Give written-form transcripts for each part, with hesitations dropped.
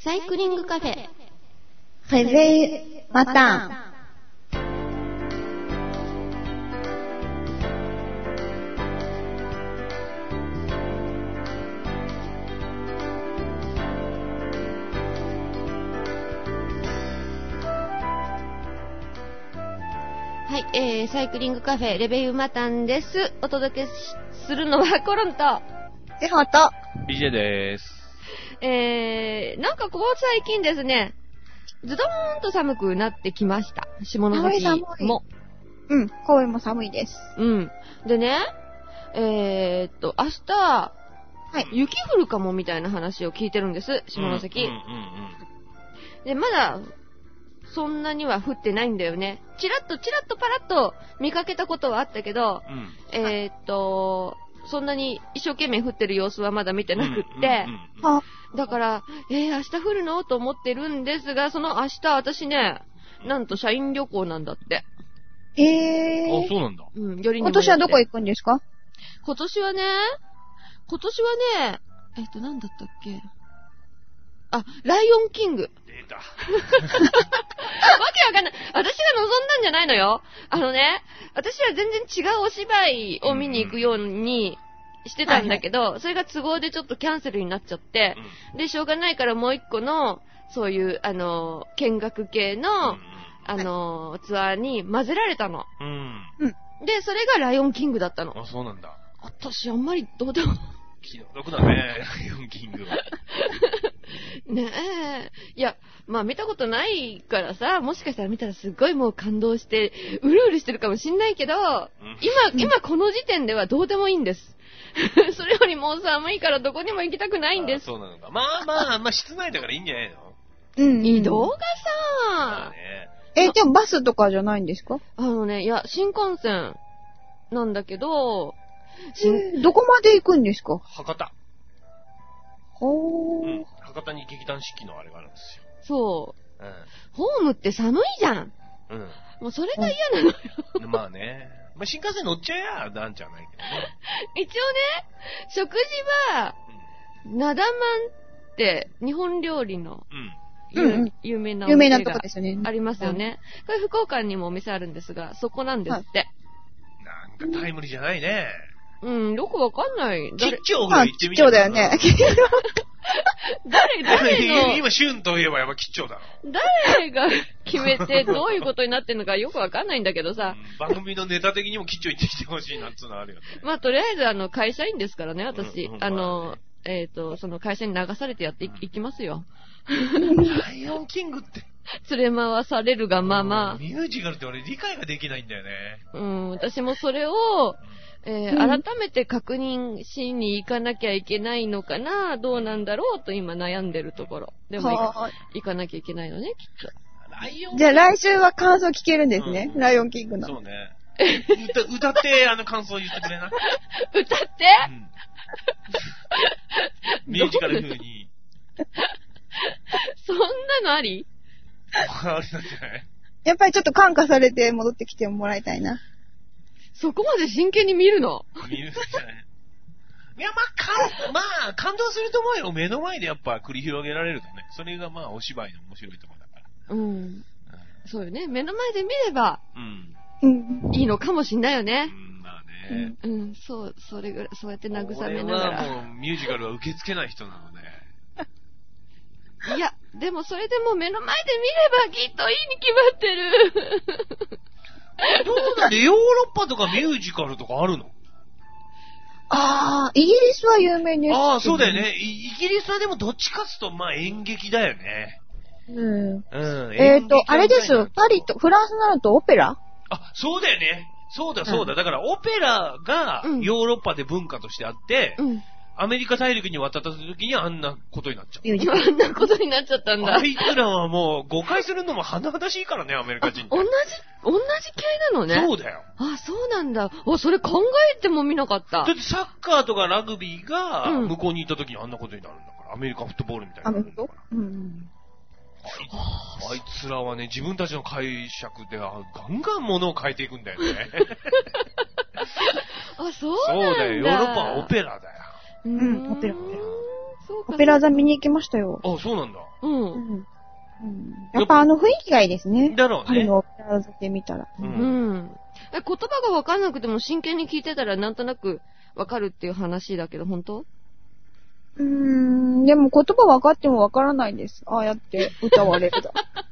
サイクリングカフェ Réveil matin。 はい、サイクリングカフェレベイウマタンです。お届けするのはコロンとでほと BJ でーす。 なんかここ最近ですね、ズドーンと寒くなってきました。下関も。 うん、神戸も寒いです。 うん。でね、明日、はい、雪降るかもみたいな話を聞いてるんです、下関。で、まだ、そんなには降ってないんだよね。チラッとパラッと見かけたことはあったけど、そんなに一生懸命降ってる様子はまだ見てなくって、だから、明日降るのと思ってるんですが、その明日私ね、なんと社員旅行なんだって。 あ、そうなんだ。 うん、よりにも今年はどこ行くんですか？ 今年はね、なんだったっけ？あ、ライオンキング。 出た。 わけわかんない。私が望んだんじゃないのよ。私は全然違うお芝居を見に行くようにしてたんだけど、それが都合でちょっとキャンセルになっちゃって、で、しょうがないからもう一個の、そういう、見学系の、ツアーに混ぜられたの。で、それがライオンキングだったの。 あ、そうなんだ。 私、あんまりどうでも。 気の毒だね、ライオンキングは。 ねえ。いや、まあ見たことないからさ、もしかしたら見たらすっごいもう感動して、うるうるしてるかもしんないけど、今この時点ではどうでもいいんです。それよりもう寒いからどこにも行きたくないんです。 そうなのか。まあ、室内だからいいんじゃないの？ 移動がさ、 でもバスとかじゃないんですか？ いや、新幹線なんだけど、 どこまで行くんですか？ 博多。 ほー。 博多に劇団四季のあれがあるんですよ。 そう。ホームって寒いじゃん。もうそれが嫌なのよ。 まあね。まあ、新幹線乗っちゃえや、なんじゃないけどね。 一応ね、食事は、なだまんって日本料理の、有名なお店がありますよね。これ福岡にもお店あるんですが、そこなんですって。 なんかタイムリーじゃないね。 よくわかんない。 吉兆が言ってみたら。 吉兆だよね。 誰の今、旬といえばやっぱ吉兆だろ。 誰が決めてどういうことになってんのかよくわかんないんだけどさ。 番組のネタ的にも吉兆行ってきてほしいなっつうのあるよね。 まあ、とりあえず会社員ですからね、私。その会社に流されてやっていきますよ。 ライオンキングって。 連れ回されるがまま。 ミュージカルって俺理解ができないんだよね。 私もそれを、改めて確認しに行かなきゃいけないのかな、どうなんだろうと今悩んでるところ。でも行かなきゃいけないのね、きっと。 じゃあ来週は感想聞けるんですね、ライオンキングの。 そうね。歌って感想言ってくれな。 歌って、 ミュージカル風に。 そんなのあり？ あれなんじゃない？ やっぱりちょっと感化されて戻ってきてもらいたいな。 そこまで真剣に見るの？ 見るんじゃない？いや、感動すると思うよ。目の前でやっぱ繰り広げられるとね。それがお芝居の面白いところだから。 そうよね。目の前で見れば、いいのかもしんないよね。 まあね。 それぐらい、そうやって慰めながら。 俺はもうミュージカルは受け付けない人なので。 いや、でもそれでも目の前で見ればきっといいに決まってる。 どうだね、ヨーロッパとかミュージカルとかあるの？ イギリスは有名です。 そうだよね。イギリスはでもどっちかっつうと、演劇だよね。 あれですよ。パリと、フランスになるとオペラ？ そうだよね。そうだ。だからオペラがヨーロッパで文化としてあって、アメリカ大陸に渡った時にあんなことになっちゃう。 あんなことになっちゃったんだ。 あいつらはもう誤解するのも甚だしいからね、アメリカ人って。 同じ系なのね。 そうだよ。 そうなんだ。それ考えてもみなかった。 だってサッカーとかラグビーが向こうに行った時にあんなことになるんだから。アメリカンフットボールみたいな。あいつらはね、自分たちの解釈でガンガン物を変えていくんだよね。 そうなんだ。 そうだよ。ヨーロッパはオペラだよ。 オペラ。 そうか。 オペラ座見に行きましたよ。 あ、そうなんだ。 うん。 やっぱ雰囲気がいいですね。 だろうね。 パリのオペラ座で見たら。 うん。言葉がわかんなくても真剣に聞いてたらなんとなくわかるっていう話だけど、本当？ でも言葉分かっても分からないんです。ああやって歌われると。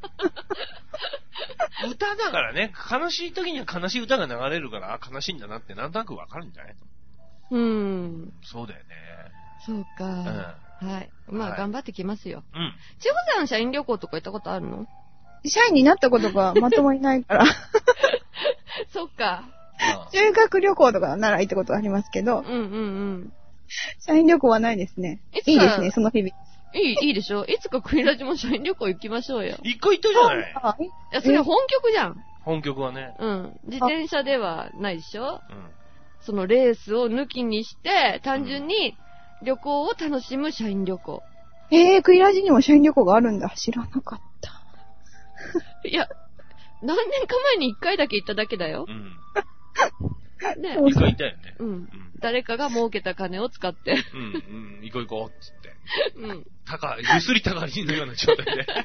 歌だからね、悲しい時には悲しい歌が流れるから、悲しいんだなってなんとなく分かるんじゃないの？そうだよね。 そうか。はい。まあ、 はい頑張ってきますよ。 うん。 千穂さん社員旅行とか行ったことあるの？ 社員になったことがまともにないから。 そっか。 修学旅行とかなら行ったことありますけど、社員旅行はないですね。いいですね、その日々。 いいでしょ？いつかクイラジも社員旅行行きましょうよ。 一回行ったじゃない？ いや、それ本局じゃん。 本局はね。 うん。自転車ではないでしょ？そのレースを抜きにして、単純に旅行を楽しむ社員旅行。 クイラジにも社員旅行があるんだ。知らなかった。 いや、何年か前に一回だけ行っただけだよ。ね。 一回行ったよね。 誰かが儲けた金を使って。 行こう行こうっつって。ゆすりたがりのような状態で。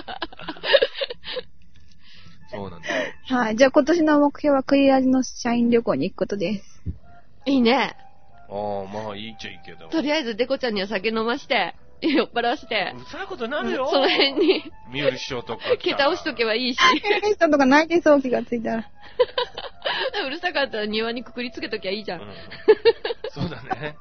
そうなんだ。 はい。じゃあ今年の目標はクイラジの社員旅行に行くことです。 いいね。 まあいいっちゃいいけど。 とりあえずデコちゃんには酒飲まして、酔っ払わして。 うるさいことになるよ。 その辺に。 三浦師匠とか。 桁押しとけばいいし。 三浦師匠とか泣いてそう気がついたら。 うるさかったら庭にくくりつけときゃいいじゃん。 そうだね。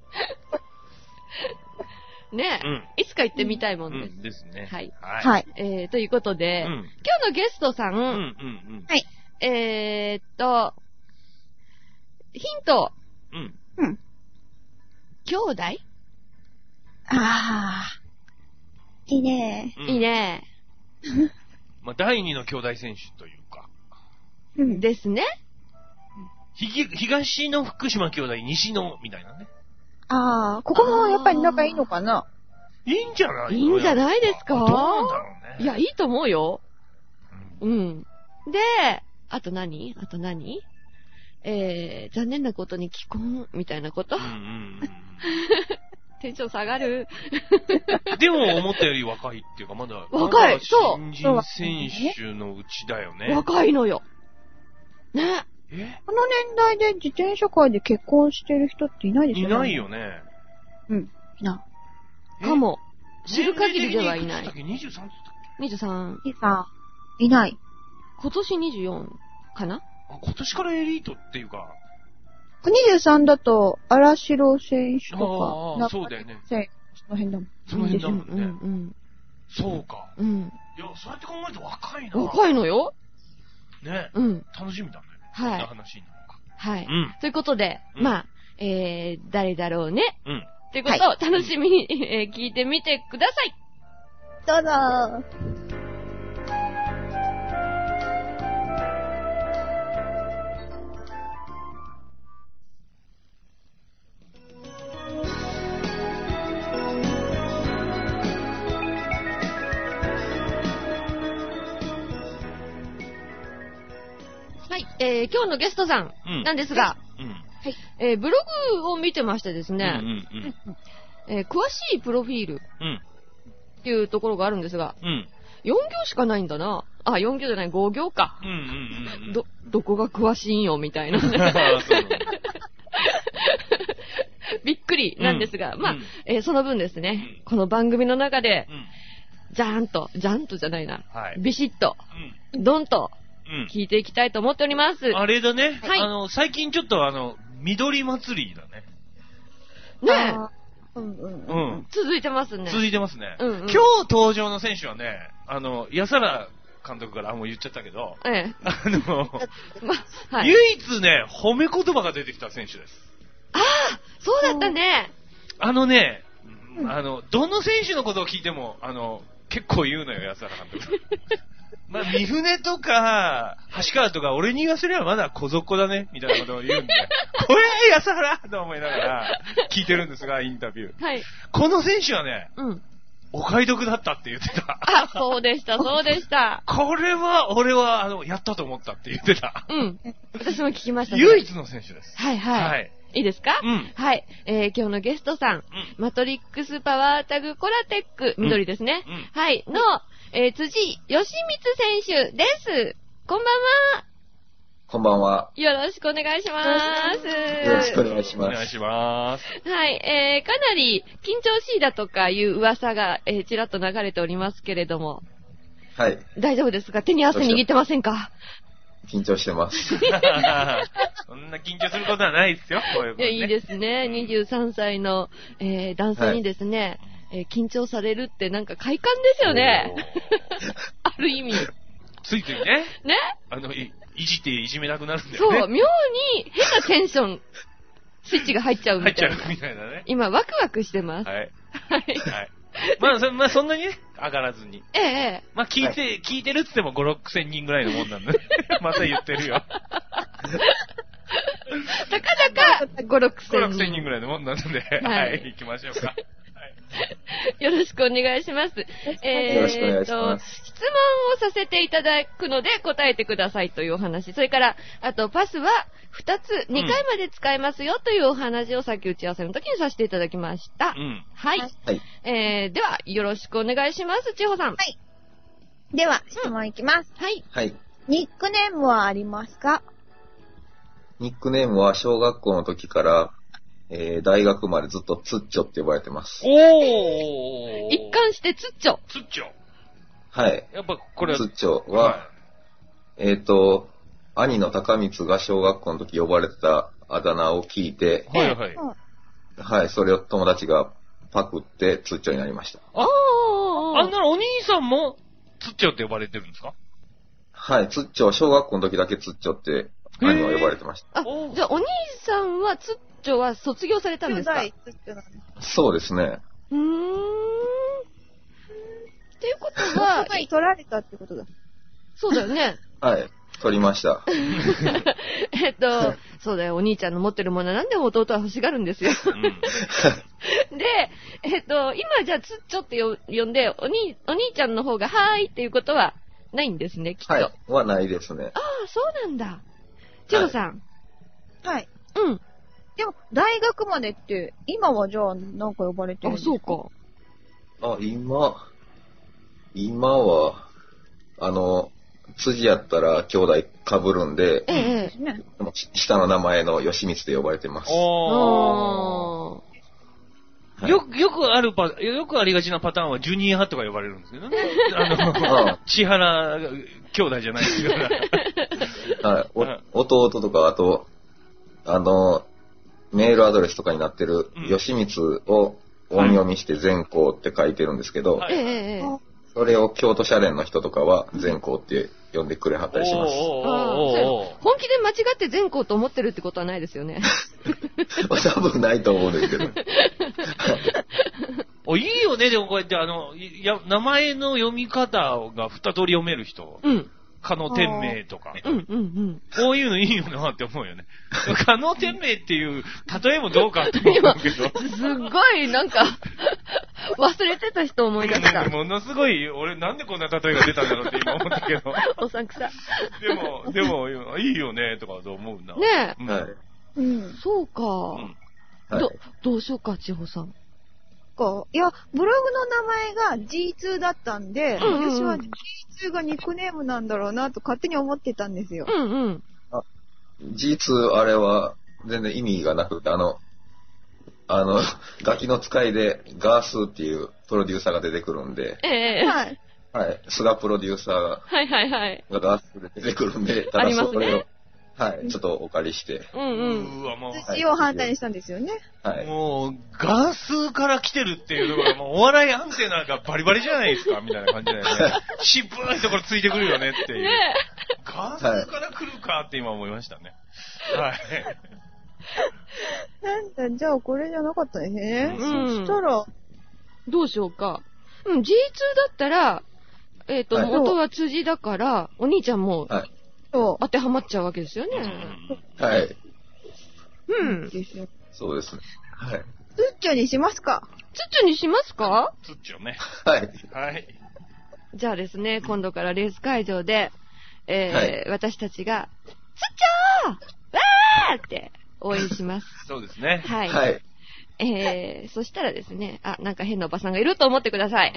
ねえ、いつか行ってみたいもんです。 ですね。 はい。 はい。 ということで、今日のゲストさん、はい。ヒント。兄弟？ いいね。 いいね。 まあ、第二の兄弟選手というか。 ですね。 東の福島兄弟、西の、みたいなね。 ここもやっぱり仲いいのかな？ いいんじゃない？ いいんじゃないですか？ どうなんだろうね。 いや、いいと思うよ。で、あと何残念なことに既婚みたいなこと。テンション下がる。 でも思ったより若いっていうか、まだ若い、そう。 新人選手のうちだよね。 若いのよ。ね。 この年代で自転車界で結婚してる人っていないですよね。 いないよね。 かも。知る限りではいない。 23? 23。 いない。 今年24かな？ 今年からエリートっていうか。 23だと、荒城選手とか。そうだよね。 その辺だもん。 その辺だもんね。そうか。いや、そうやって考えると若いな。 若いのよ。 ね。楽しみだね。 はい。 こんな話になるのか。 はい。ということで、まあ、誰だろうね。ということを楽しみに聞いてみてください。 どうぞ。 はい、今日のゲストさんなんですが、ブログを見てましてですね、詳しいプロフィールっていうところがあるんですが、4行しかないんだな。4行じゃない、5行か。どこが詳しいんよ、みたいな。びっくりなんですが、まあ、その分ですね、この番組の中で、ジャーンとじゃないな、ビシッと、ドンと、聞いていきたいと思っております。 あれだね。最近ちょっと緑祭りだね。 ねえ。続いてますね。 続いてますね。今日登場の選手はね、安原監督からもう言っちゃったけど、唯一ね、褒め言葉が出てきた選手です。 そうだったね。 どの選手のことを聞いても、結構言うのよ、安原監督。まあ、三船とか、橋川とか、俺に言わせればまだ小僧だね、みたいなことを言うんで、これ安原と思いながら聞いてるんですが、インタビュー。 はい。 この選手はね、お買い得だったって言ってた。 そうでした、そうでした。 これは、俺は、やったと思ったって言ってた。 私も聞きましたね。 唯一の選手です。 はい。 いいですか？ うん。 はい。今日のゲストさん、マトリックスパワータグコラテック、緑ですね。はい。の、辻義光選手です。こんばんは。 こんばんは。 よろしくお願いします。 よろしくお願いします。 お願いします。 はい。かなり緊張しいだとかいう噂が、ちらっと流れておりますけれども。 はい。 大丈夫ですか？手に汗握ってませんか？ 緊張してます。 そんな緊張することはないですよ。こういうことね、 いや、いいですね。23歳の、男性にですね、緊張されるってなんか快感ですよね。ある意味。 ついついね。 ね？ いじっていじめなくなるんだよね。 そう、妙に変なテンション、スイッチが入っちゃうみたいな。 入っちゃうみたいなね。 今、ワクワクしてます。 はい。 はい。 はい。まあ、そんなにね、上がらずに。 ええ。 まあ、聞いてるっつっても5、6千人ぐらいのもんなんで。また言ってるよ。 たかだか5、6千人。 5、6千人ぐらいのもんなんで、はい、行きましょうか。 よろしくお願いします。 よろしくお願いします。 質問をさせていただくので答えてくださいというお話。それから、あとパスは2つ、2回まで使えますよというお話をさっき打ち合わせの時にさせていただきました。はい。では、よろしくお願いします。千穂さん。 はい。では、質問いきます。 はい。 はい。 ニックネームはありますか？ ニックネームは小学校の時から、大学までずっとツッチョって呼ばれてます。 一貫してツッチョ。 ツッチョ。 はい。 やっぱこれツッチョは、兄の高光が小学校の時呼ばれてたあだ名を聞いて、 はいはい。 はい、それを友達がパクってツッチョになりました。 あんならお兄さんもツッチョって呼ばれてるんですか？ はい、ツッチョ、小学校の時だけツッチョって兄は呼ばれてました。 じゃあお兄さんはツッチョは卒業されたんですか？ そうですね。 っていうことは、 取られたってことだ。 そうだよね。 はい、取りました。 そうだよ、お兄ちゃんの持ってるものは何でも弟は欲しがるんですよ。で、今じゃあツッチョって呼んで、お兄ちゃんの方がはーいっていうことはないんですね、きっと。 はい、はないですね。 ああ、そうなんだ。チロさん。 はい。 うん。 でも、大学までって、今はじゃあ、なんか呼ばれてるんですか？ そうか。 今は、辻やったら兄弟被るんで、下の名前の義光で呼ばれてます。 よくありがちなパターンはジュニアとか呼ばれるんですけどね。千原兄弟じゃないですから。 はい。弟とか、あと、メールアドレスとかになってる、義光を音読みして善光って書いてるんですけど、それを京都社連の人とかは善光って呼んでくれはったりします。 本気で間違って善光と思ってるってことはないですよね。 多分ないと思うんですけど。 いいよね、でもこうやって名前の読み方が2通り読める人。加納天明とか。こういうのいいよなって思うよね。加納天明っていう例えもどうかって思うけど。 すっごいなんか、忘れてた人思い出した。 ものすごい、俺なんでこんな例えが出たんだろうって今思ったけど。 おさんくさ。 でも、いいよねとかと思うな。 ねえ。はい。 そうか。どうしようか、千穂さん。 いや、ブログの名前が G2 だったんで、私は G2 がニックネームなんだろうなと勝手に思ってたんですよ。 G2 あれは全然意味がなくて、ガキの使いでガースっていうプロデューサーが出てくるんで、はい。菅プロデューサーがガースで出てくるんで、ただそれを、はい、ちょっとお借りして。 土を反対にしたんですよね。 はい。 もう、ガースから来てるっていうのが、もうお笑いアンテナがバリバリじゃないですか、みたいな感じで、ね。渋いところついてくるよねっていう。ガースから来るかって今思いましたね。はい。 なんだ、じゃあこれじゃなかったね。そしたら、 どうしようか。G2 だったら、元は辻だから、お兄ちゃんも、当てはまっちゃうわけですよね。 はい。 そうですね。はい。 ツッチョにしますか？ ツッチョにしますか？ ツッチョね。 はい。 はい。 じゃあですね、今度からレース会場で、私たちが、ツッチョーわーって応援します。 そうですね。 はい。 はい。 そしたらですね、なんか変なおばさんがいると思ってください。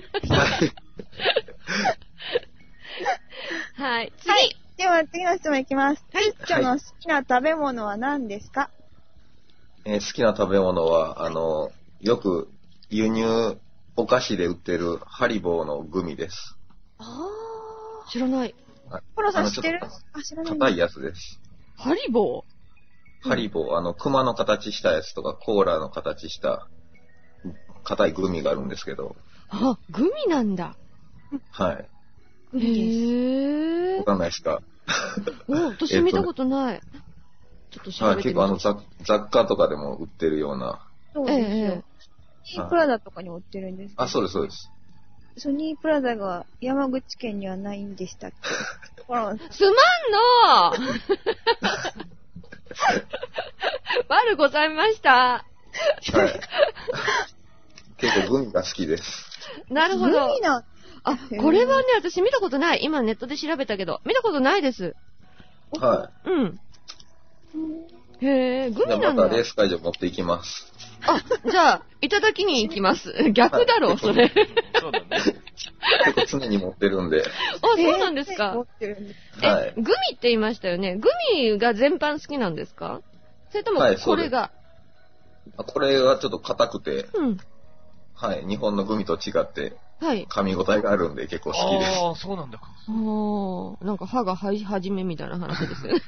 はい。次、 はい。では次の質問いきます。はい。今日の好きな食べ物は何ですか？ 好きな食べ物は、よく輸入お菓子で売ってるハリボーのグミです。 知らない。 コロさん知ってる？ 知らない。硬いやつです。 ハリボー？ハリボー、熊の形したやつとか、コーラの形した硬いグミがあるんですけど。 グミなんだ。 はい。 グミです。 わかんないですか？ 私見たことない。ちょっと調べてみます。 結構雑貨とかでも売ってるような。 そうですよ。ソニープラザとかに売ってるんですけど。 そうです、そうです。 ソニープラザが山口県にはないんでしたっけ？ すまんの悪ございました。はい。 結構グミが好きです。 なるほど。 グミな。 これはね、私見たことない。今ネットで調べたけど、見たことないです。 はい。 うん。へぇ、グミなんだ。 またレース会場持っていきます。 じゃあ、いただきに行きます。逆だろ、それ。 そうだね。 結構常に持ってるんで。 そうなんですか。 持ってるんではい。 グミって言いましたよね。グミが全般好きなんですか？それとも、これが。 これはちょっと硬くて、 はい。 日本のグミと違って、 はい。 噛み応えがあるんで結構好きです。 そうなんだ。 なんか歯が生え始めみたいな話ですよね。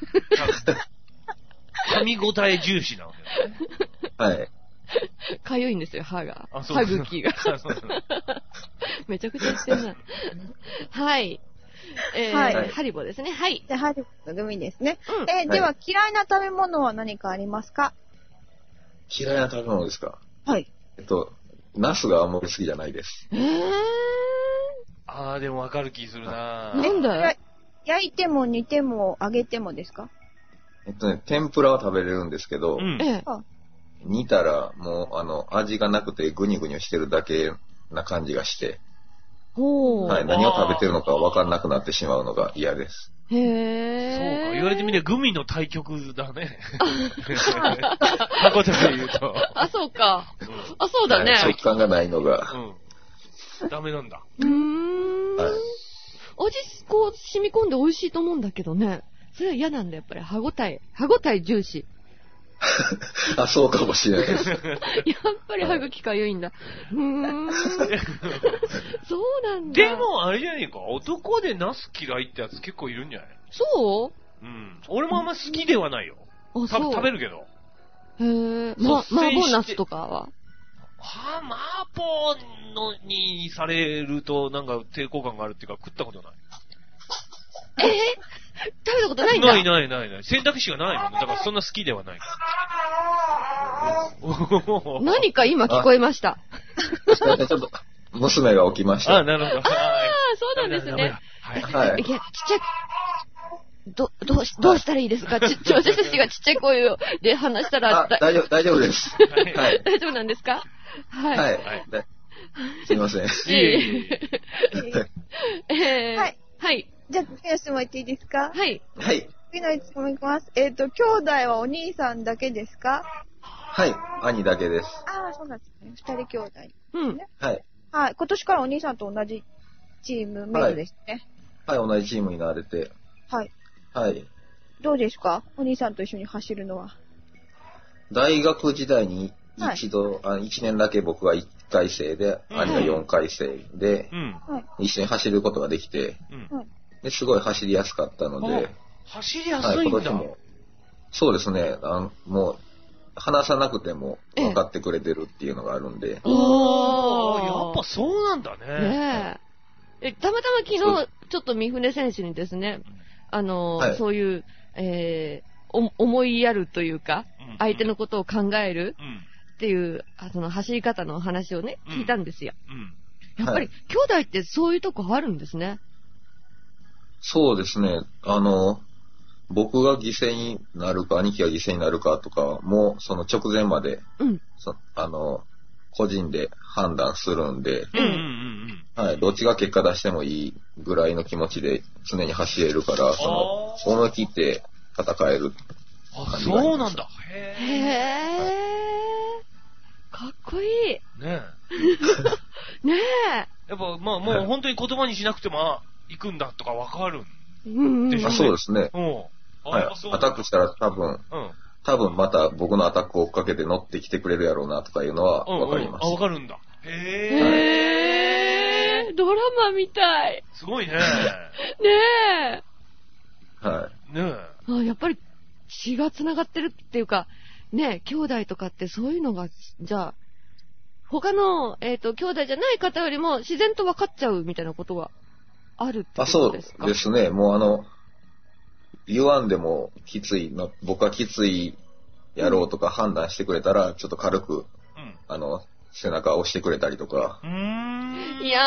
噛み応え重視なわけですね。 はい。 かゆいんですよ、歯が。歯茎が。めちゃくちゃしてるな。はい。ハリボですね。はい。 じゃあ、ハリボのグミですね。では、嫌いな食べ物は何かありますか？ 嫌いな食べ物ですか？ はい。 ナスがあんまり好きじゃないです。 でもわかる気するな。 なんだ？ 焼いても煮ても揚げてもですか？ 天ぷらは食べれるんですけど、煮たらもう味がなくてグニグニしてるだけな感じがして、何を食べてるのか分かんなくなってしまうのが嫌です。 へぇー。 そうか、言われてみればグミの対極だね。箱で言うと。 そうか。そうだね。 食感がないのが。 ダメなんだ。 味、染み込んで美味しいと思うんだけどね。それは嫌なんだ、やっぱり。歯応え重視。 そうかもしれないです。やっぱり歯茎かゆいんだ。そうなんだ。 でも、あれじゃねえか。男でナス嫌いってやつ結構いるんじゃない？ そう？ 俺もあんま好きではないよ。食べるけど。 麻婆ナスとかは？ 麻婆のにされるとなんか抵抗感があるっていうか食ったことない。 食べたことないんだ。 ない。選択肢がないもんね。だからそんな好きではない。 何か今聞こえました。 ちょっと、娘が起きました。 なるほど。 そうなんですね。はい。いや、ちっちゃい、どうしたらいいですか？私たちがちっちゃい声で話したら。 大丈夫です。 はい。大丈夫なんですか？ はい。すいません。 はい。じゃあ、次の質問言っていいですか？ はい。 次の質問いきます。兄弟はお兄さんだけですか？ はい。兄だけです。 そうなんですね。二人兄弟。 はい。 今年からお兄さんと同じチームメイトですね。 はい、同じチームになれて。 はい。 はい。 どうですか？お兄さんと一緒に走るのは。 大学時代に一度、1年だけ僕が1回生で、兄が4回生で、一緒に走ることができて、ですごい走りやすかったので、 走りやすいんだ。今年も。 そうですね。もう、話さなくても分かってくれてるっていうのがあるんで。 やっぱそうなんだね。 たまたま昨日、ちょっと三船選手にですね、そういう、思いやるというか、相手のことを考えるっていう、走り方の話をね、聞いたんですよ。やっぱり、兄弟ってそういうとこあるんですね。 そうですね。僕が犠牲になるか、兄貴が犠牲になるかとかも、その直前まで、個人で判断するんで、どっちが結果出してもいいぐらいの気持ちで常に走れるから、思い切って戦える。 そうなんだ。 かっこいい。 ねえ。ねえ。 やっぱ、まあもう本当に言葉にしなくても、行くんだとかわかるんでしょうね。そうですね。 はい。 アタックしたら多分また僕のアタックを追っかけて乗ってきてくれるやろうなとかいうのはわかります。 わかるんだ。 ドラマみたい。 すごいね。 ねえ。はい。 ねえ。やっぱり血が繋がってるっていうか、ねえ、兄弟とかってそういうのが、じゃあ、他の、兄弟じゃない方よりも自然と分かっちゃうみたいなことはあるってことですか？ そうですね。もう言わんでもきついの、僕はきついやろうとか判断してくれたら、ちょっと軽く、背中を押してくれたりとか。 いや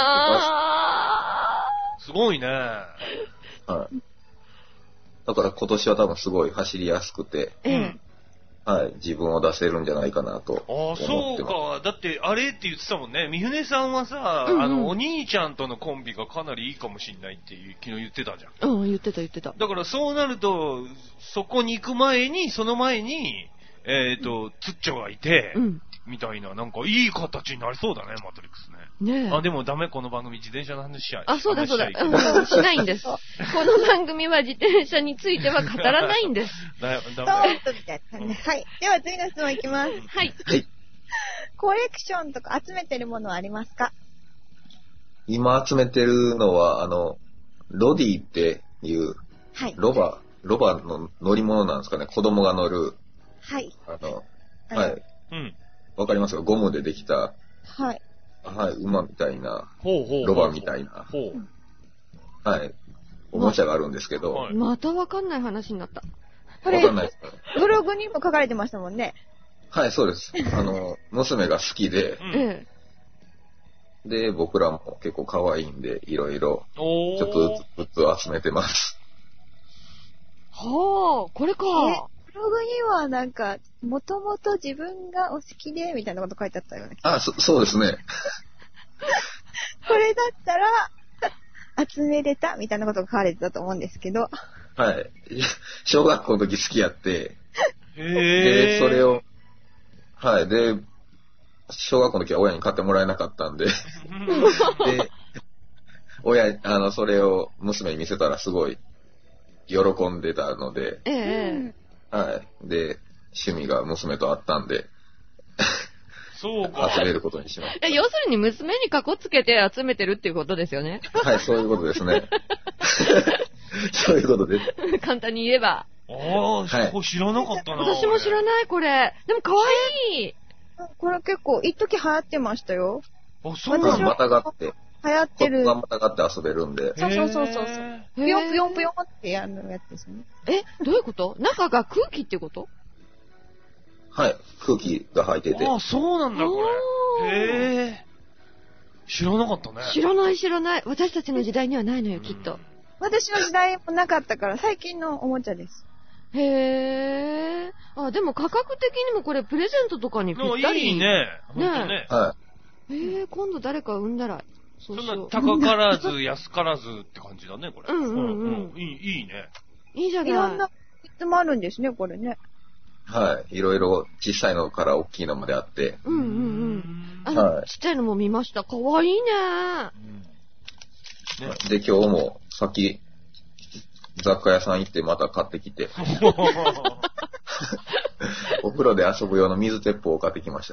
ー。すごいね。 はい。だから今年は多分すごい走りやすくて、はい、自分を出せるんじゃないかなと思ってます。 そうか。だって、あれって言ってたもんね。三船さんはさ、お兄ちゃんとのコンビがかなりいいかもしんないって昨日言ってたじゃん。 言ってた。 だからそうなると、そこに行く前に、その前に、つっちょがいて、みたいな、なんかいい形になりそうだね、マトリックスね。 ねえ。 でもダメ、この番組自転車の話しちゃう。 そうだ。しないんです。この番組は自転車については語らないんです。 ダメ。みたいな感じ。はい。では次の質問いきます。 はい。 コレクションとか集めてるものはありますか？ 今集めてるのは、ロディっていう、ロバの乗り物なんですかね。子供が乗る。 はい。 はい。わかりますか？ゴムでできた。 はい。 はい、馬みたいな、ロバみたいな、はい、おもちゃがあるんですけど。 またわかんない話になった。 これ、ブログにも書かれてましたもんね。 はい、そうです。娘が好きで、で、僕らも結構可愛いんで、いろいろ、ちょっとずつ集めてます。 はあ、これか。 ブログにはなんか、もともと自分がお好きで、みたいなこと書いてあったよね。 そうですね。 これだったら、集めれた、みたいなことが書かれてたと思うんですけど。 はい。小学校の時好きやって、で、それを、はい。で、小学校の時は親に買ってもらえなかったんで、で、それを娘に見せたらすごい喜んでたので、はい。で、趣味が娘とあったんで、 そうか。 集めることにしました。 要するに娘にかこつけて集めてるっていうことですよね。 はい、そういうことですね。そういうことです。 簡単に言えば。 知らなかったな。 私も知らない、これ。でも可愛い。 これ結構、一時流行ってましたよ。 そうなんだ。またがって。 流行ってる。 またがって遊べるんで。 そう。ぷよぷよぷよってやるやつですね。 どういうこと？中が空気ってこと？ はい。空気が入ってて。 そうなんだ、これ。知らなかったね。 知らない。私たちの時代にはないのよ、きっと。 私の時代もなかったから、最近のおもちゃです。 へー。でも価格的にもこれプレゼントとかにぴったり。 いいね。ほんとね。 はい。 今度誰か産んだら。 そんな高からず安からずって感じだね、これ。いいね。 いいじゃない。 いろんな質もあるんですね、これね。 はい。いろいろ小さいのから大きいのまであって。 ちっちゃいのも見ました。かわいいね。 で、今日もさっき雑貨屋さん行ってまた買ってきて。お風呂で遊ぶ用の水鉄砲を買ってきました。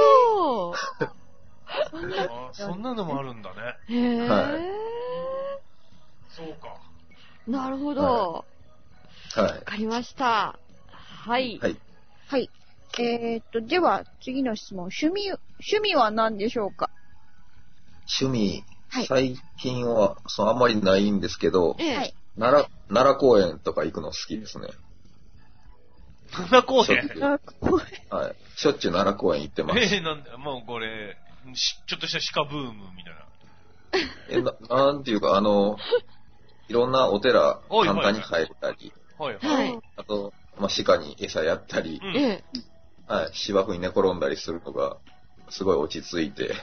そんなのもあるんだね。 はい。 そうか。 なるほど。 はい。 わかりました。はい。 はい。では、次の質問。趣味は何でしょうか？ 趣味、最近は、あんまりないんですけど、奈良公園とか行くの好きですね。 奈良公園？ はい。しょっちゅう奈良公園行ってます。 なんで、もうこれ、ちょっとした鹿ブームみたいな。 なんていうか、いろんなお寺、簡単に入れたり、あと、鹿に餌やったり、はい、芝生に寝転んだりするのが、すごい落ち着いて、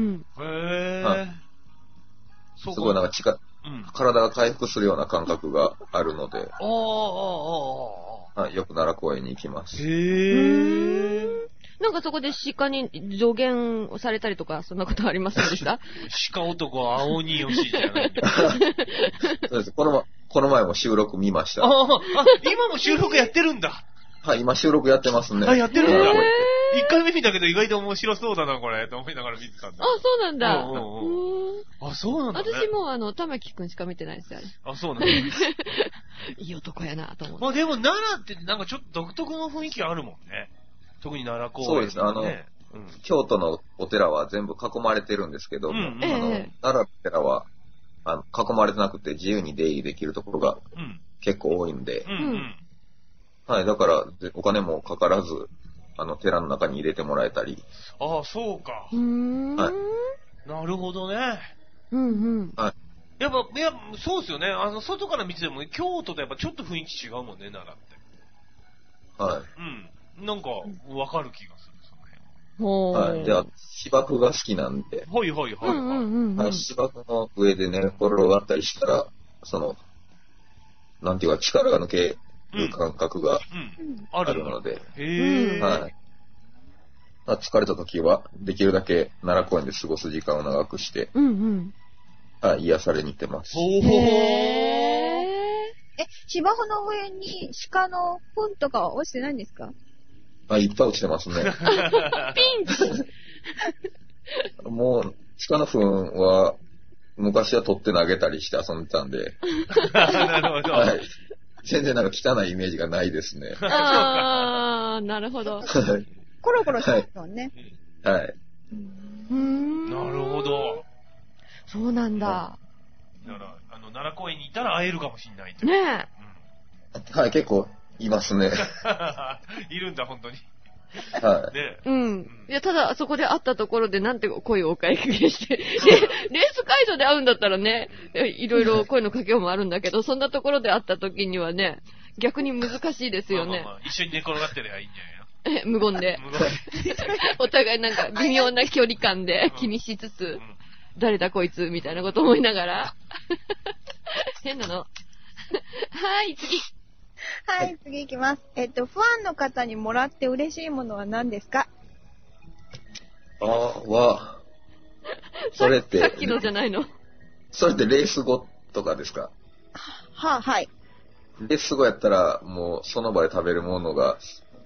すごい体が回復するような感覚があるので、 はい、よく奈良公園に行きます。 なんかそこで鹿に助言をされたりとか、そんなことありませんでした？ 鹿男は青によしじゃない。 そうです。この前も収録見ました。 今も収録やってるんだ。 はい、今収録やってますね。 やってるんだ。一回目見たけど意外と面白そうだな、これ、と思いながら見てたんだ。 そうなんだ。 そうなんだ、ね。 私も玉木くんしか見てないですよね。 そうなんだ。 いい男やな、と思って。 でも奈良ってなんかちょっと独特の雰囲気あるもんね。特に奈良公園、ね。 そうです。京都のお寺は全部囲まれてるんですけど、奈良の寺は、囲まれてなくて自由に出入りできるところが結構多いんで、はい、だからお金もかからず、寺の中に入れてもらえたり。 そうか。 はい。 なるほどね。はい。やっぱ、そうですよね。外から見てても、京都とやっぱちょっと雰囲気違うもんね、奈良って。 はい。 なんか、わかる気がする、 その辺。はい。では、芝生が好きなんで。 はい。 芝生の上で寝転がったりしたら、なんていうか力が抜ける感覚があるので。はい。疲れた時は、できるだけ奈良公園で過ごす時間を長くして、はい、癒されに行ってます。 芝生の上に鹿の糞とかは落ちてないんですか？ いっぱい落ちてますね。 ピンチもう、鹿の糞は、昔は取って投げたりして遊んでたんで。 なるほど。 はい。全然なんか汚いイメージがないですね。 なるほど。 コロコロしてますもんね。 はい。 なるほど。 そうなんだ。 だから、奈良公園にいたら会えるかもしれないって。 ねえ。はい、結構いますね。 いるんだ、本当に。 はい。 ね。いや、ただ、そこで会ったところでなんて声をおかけして、レース会場で会うんだったらね、いろいろ声のかけようもあるんだけど、そんなところで会った時にはね、逆に難しいですよね。 一緒に寝転がってりゃいいんじゃないの？ 無言で。お互いなんか微妙な距離感で気にしつつ、誰だこいつみたいなこと思いながら。変なの。はい、次。 はい、次いきます。ファンの方にもらって嬉しいものは何ですか？ それって。 さっきのじゃないの？ それってレース後とかですか？ はい。 レース後やったら、もうその場で食べるものが、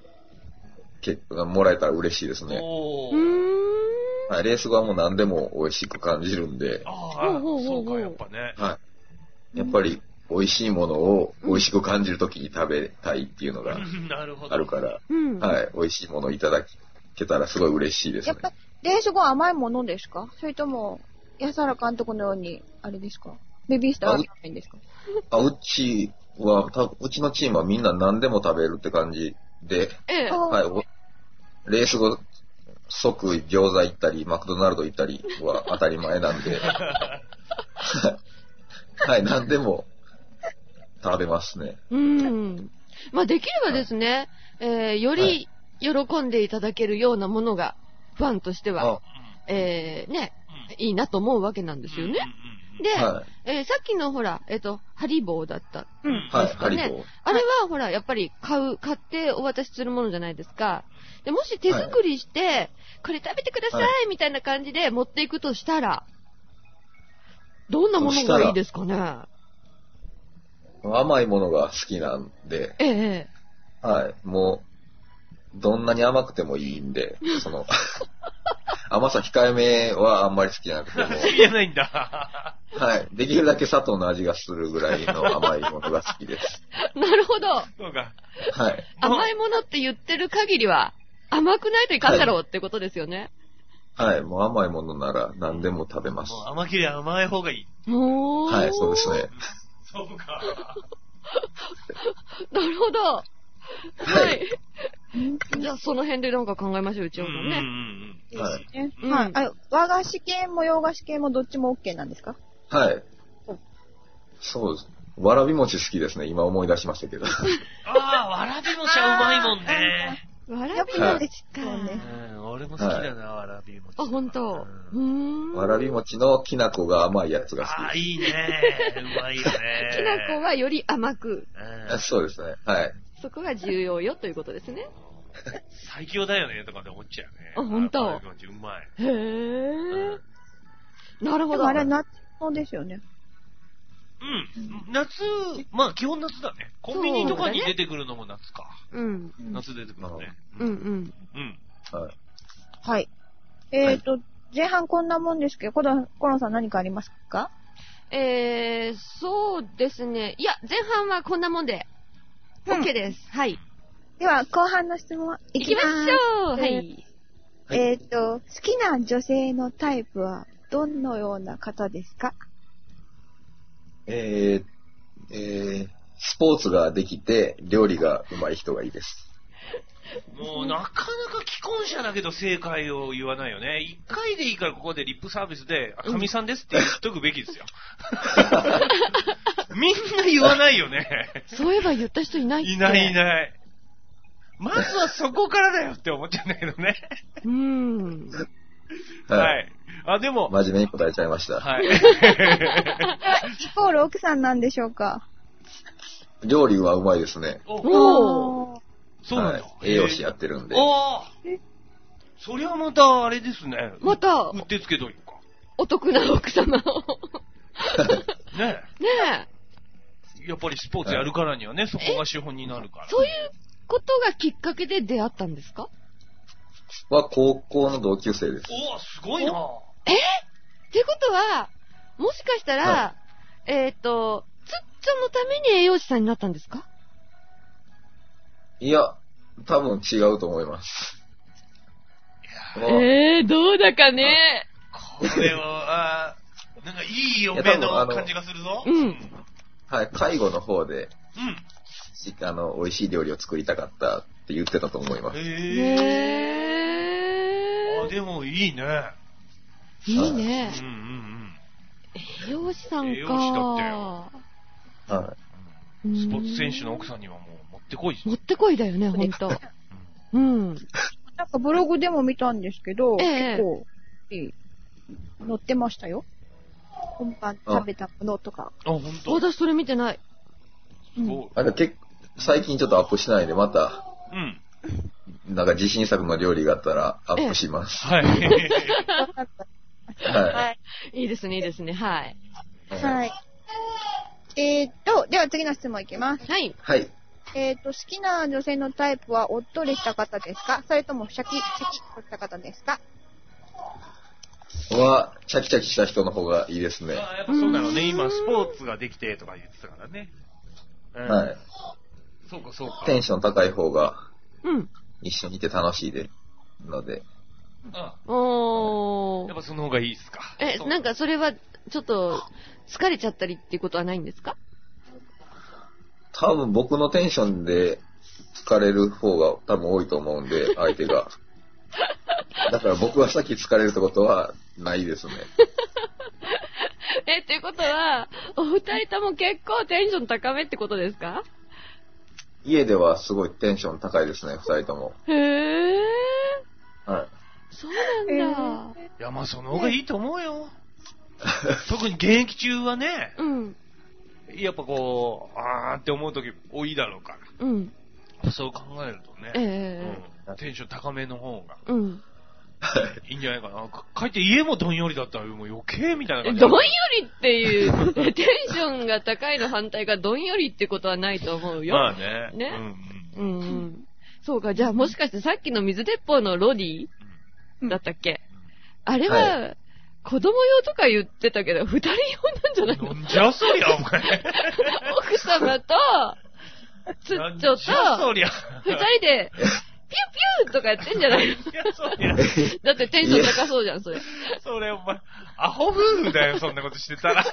もらえたら嬉しいですね。はい、レース後はもう何でも美味しく感じるんで。 そうか、やっぱね。 はい。やっぱり、美味しいものを美味しく感じるときに食べたいっていうのがあるから、はい、美味しいものをいただけたらすごい嬉しいですね。 やっぱレース後甘いものですか？それとも、安原監督のように、あれですか？ベビースターはないんですか？ うちのチームはみんな何でも食べるって感じで、はい、レース後、即餃子行ったり、マクドナルド行ったりは当たり前なんで、はい、何でも、食べますね。 まあ、できればですね、より喜んでいただけるようなものが、ファンとしては、ね、いいなと思うわけなんですよね。で、さっきのほら、ハリボーだった。 はい、ハリボー。 あれはほら、やっぱり買ってお渡しするものじゃないですか。で、もし手作りして、これ食べてくださいみたいな感じで持っていくとしたら、どんなものがいいですかね？ 甘いものが好きなんで、はい、もう、どんなに甘くてもいいんで、甘さ控えめはあんまり好きじゃなくても。 好きじゃないんだ。 はい。できるだけ砂糖の味がするぐらいの甘いものが好きです。 なるほど。 そうか。 はい。 甘いものって言ってる限りは、甘くないといかんだろうってことですよね。 はい。もう甘いものなら何でも食べます。 もう甘ければ甘い方がいい。 はい、そうですね。 そうか。 なるほど。はい。じゃあ、その辺でなんか考えましょう、うちもね。 はい。和菓子系も洋菓子系もどっちも OK なんですか？ はい。そうです。わらび餅好きですね。今思い出しましたけど。 わらび餅はうまいもんね。 わらび餅か。 俺も好きだな、わらび餅。 ほんと。 わらび餅のきな粉が甘いやつが好き。 いいね。うまいよね。 きな粉はより甘く。 そうですね。はい。 そこが重要よということですね。 最強だよねとかって思っちゃうね。 あ、ほんと。 うまい。 へぇー。なるほど。 あれ夏のですよね。 うん。夏、まあ基本夏だね。コンビニとかに出てくるのも夏か。 うん。 夏出てくるね。 うんうん。 はい。はい。前半こんなもんですけど、コロンさん何かありますか？ そうですね。いや、前半はこんなもんで、OK です。はい。 では、後半の質問いきましょう。はい。 好きな女性のタイプはどのような方ですか？ スポーツができて、料理がうまい人がいいです。 もうなかなか既婚者だけど正解を言わないよね。一回でいいからここでリップサービスで、かみさんですって言っとくべきですよ。みんな言わないよね。 そういえば言った人いないって。 いない。まずはそこからだよって思っちゃうんだけどね。はい。あ、でも。 真面目に答えちゃいました。はい。 イコール奥さんなんでしょうか？ 料理はうまいですね。 おー。そうなんだ。 栄養士やってるんで。 そりゃまたあれですね。 また。 うってつけというか。 お得な奥様を。 ねえ。やっぱりスポーツやるからにはね、そこが資本になるから。 そういうことがきっかけで出会ったんですか？ は高校の同級生です。 おー、すごいな。 ってことは、もしかしたら、つっちゃんのために栄養士さんになったんですか？ いや、多分違うと思います。 どうだかね。 これは、なんかいい嫁の感じがするぞ。 はい、介護の方で、美味しい料理を作りたかったって言ってたと思います。 でもいいね。 いいね。栄養士さんか。栄養士だってよ。はい。 スポーツ選手の奥さんにはもうもってこい。 もってこいだよね、ほんと。 なんかブログでも見たんですけど、結構、載ってましたよ。本番食べたものとか。 あ、ほんと。 私それ見てない。 最近ちょっとアップしないで、また、なんか自信作の料理があったらアップします。 はい。 はい。 いいですね、いいですね。はい。 はい。では次の質問いきます。 はい。 はい。 好きな女性のタイプはおっとりした方ですか？それともシャキシャキとした方ですか？ シャキシャキした人の方がいいですね。 やっぱそうなのね。今、スポーツができてとか言ってたからね。 はい。 そうか、そうか。 テンション高い方が、一緒にいて楽しいので。 やっぱその方がいいですか。 なんかそれは、ちょっと、疲れちゃったりっていうことはないんですか？ 多分僕のテンションで疲れる方が多分多いと思うんで、相手が。だから僕は先疲れるってことはないですね。 っていうことは、お二人とも結構テンション高めってことですか？ 家ではすごいテンション高いですね、二人とも。 へぇー。はい。 そうなんだ。 いや、まあその方がいいと思うよ。特に現役中はね。やっぱこう、って思う時多いだろうから。そう考えるとね。テンション高めの方が。いいんじゃないかな。かえって家もどんよりだったらもう余計みたいな感じ。 どんよりっていう、テンションが高いの反対がどんよりってことはないと思うよ。 まあね。 そうか、じゃあもしかしてさっきの水鉄砲のロディだったっけ？あれは、子供用とか言ってたけど、二人用なんじゃないの？ なんじゃそりゃ、お前。 奥様と、つっちょと、二人で、ピューピューとかやってんじゃないの？だってテンション高そうじゃん、それ。 それお前、アホ夫婦だよ、そんなことしてたら。